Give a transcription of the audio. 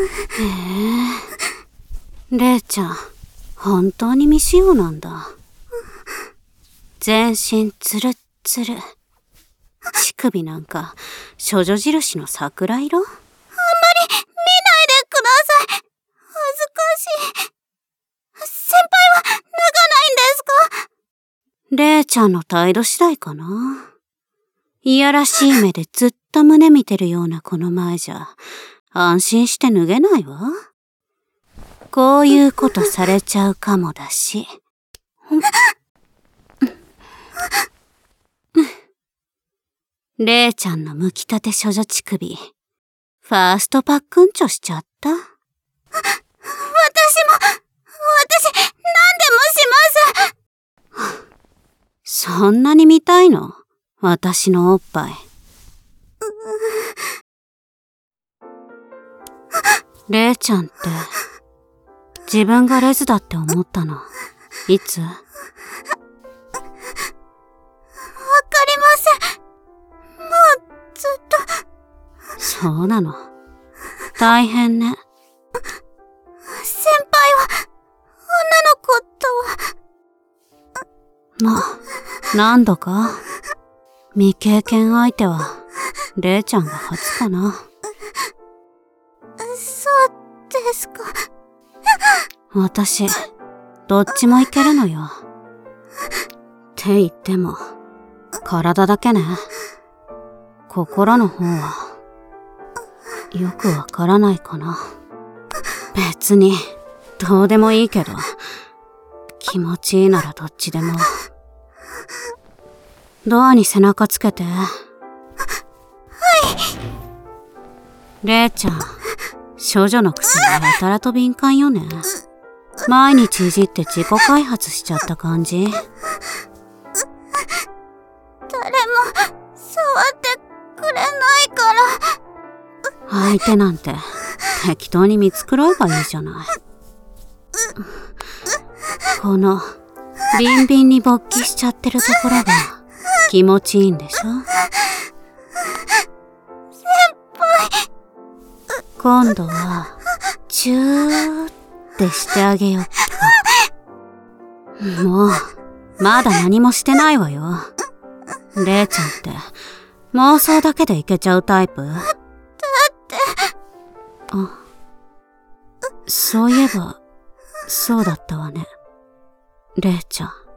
レイちゃん、本当に未使用なんだ。全身ツルッツル。乳首なんか処女印の桜色？あんまり見ないでください。恥ずかしい。先輩は脱がないんですか？ レイちゃんの態度次第かな。いやらしい目でずっと胸見てるようなこの前じゃ、安心して脱げないわ。こういうことされちゃうかもだし。レイちゃんのむきたて処女乳首、ファーストパックンチョしちゃった。 私何でもします。 そんなに見たいの？私のおっぱい。レイちゃんって、自分がレズだって思ったの、いつ？ わかりません。もうずっと。 そうなの。大変ね。 先輩は、女の子とは。 ま、何度か。未経験相手は、レイちゃんが初かな。 そうですか。 私、どっちもいけるのよ。って言っても、体だけね。心の方は、よくわからないかな。別に、どうでもいいけど、気持ちいいならどっちでも。ドアに背中つけて。はい。レイちゃん、処女のくせにやたらと敏感よね。毎日いじって自己開発しちゃった感じ？ 誰も、触ってくれないから。 相手なんて、適当に見繕えばいいじゃない。この、ビンビンに勃起しちゃってるところが、気持ちいいんでしょ？ 先輩。 今度は、チューってしてあげよっか。もう、まだ何もしてないわよ。レイちゃんって、妄想だけでいけちゃうタイプ？ だって。 あ、そういえば、そうだったわね。レイちゃん。